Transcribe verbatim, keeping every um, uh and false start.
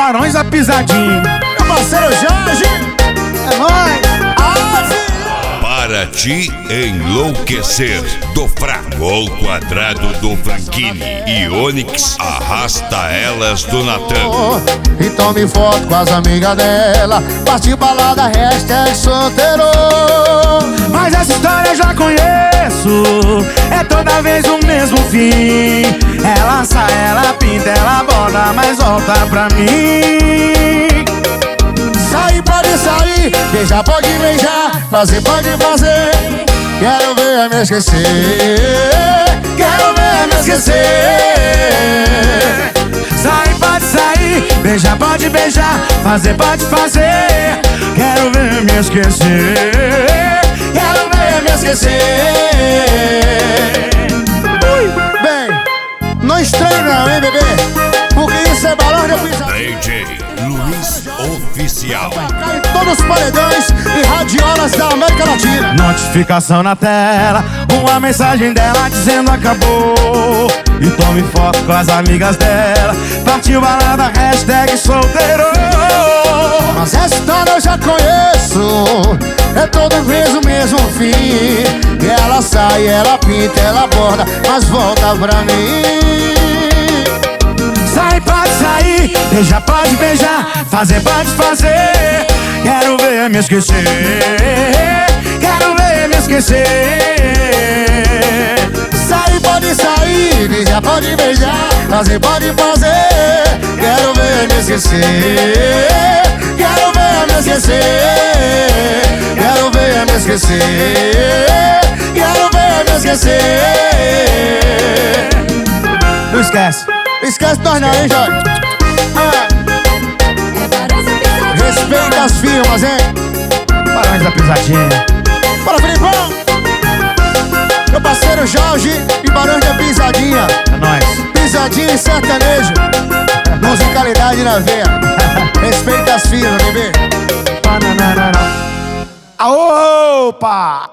Barões da Pisadinha. Meu parceiro Jorge, é nóis. Para te enlouquecer, do Fraco ao Quadrado do Franquini e Onyx arrasta elas do Natan. E tome foto com as amigas dela, parte balada, hashtag solteiro. Mas essa história eu já conheço, é toda vez o mesmo fim. Ela sai, ela pinta, ela borda, mas volta pra mim. Sair pode sair, beijar pode beijar, fazer pode fazer. Quero ver me esquecer, quero ver me esquecer. Sair pode sair, beijar pode beijar, fazer pode fazer. Quero ver me esquecer, quero ver me esquecer. Ui. Bem, não estranho não, hein, bebê? Porque isso é balão de pisadinha. D J Luiz Oficial. Cai em todos os paredões e radiolas da América Latina. Notificação na tela, uma mensagem dela dizendo acabou. E tome foto com as amigas dela, partiu balada, hashtag solteiro. Mas essa história eu já conheço, é toda vez o mesmo fim. E ela sai, ela pinta, ela borda, mas volta pra mim. Sai pode sair, beijar pode beijar, fazer pode fazer. Quero ver me esquecer, quero ver me esquecer. Sair pode sair, beijar pode beijar, fazer pode fazer. Quero ver me esquecer, quero ver me esquecer. Quero ver me esquecer, quero ver me esquecer. Não esquece. Esquece nós não, hein, Jorge? Ah. Respeita as firmas, hein? Barões da Pisadinha. Bora, Filipão! Meu parceiro Jorge e Barões da Pisadinha. É nóis. Pisadinha e sertanejo. Musicalidade na veia. Respeita as firmas, bebê. Opa!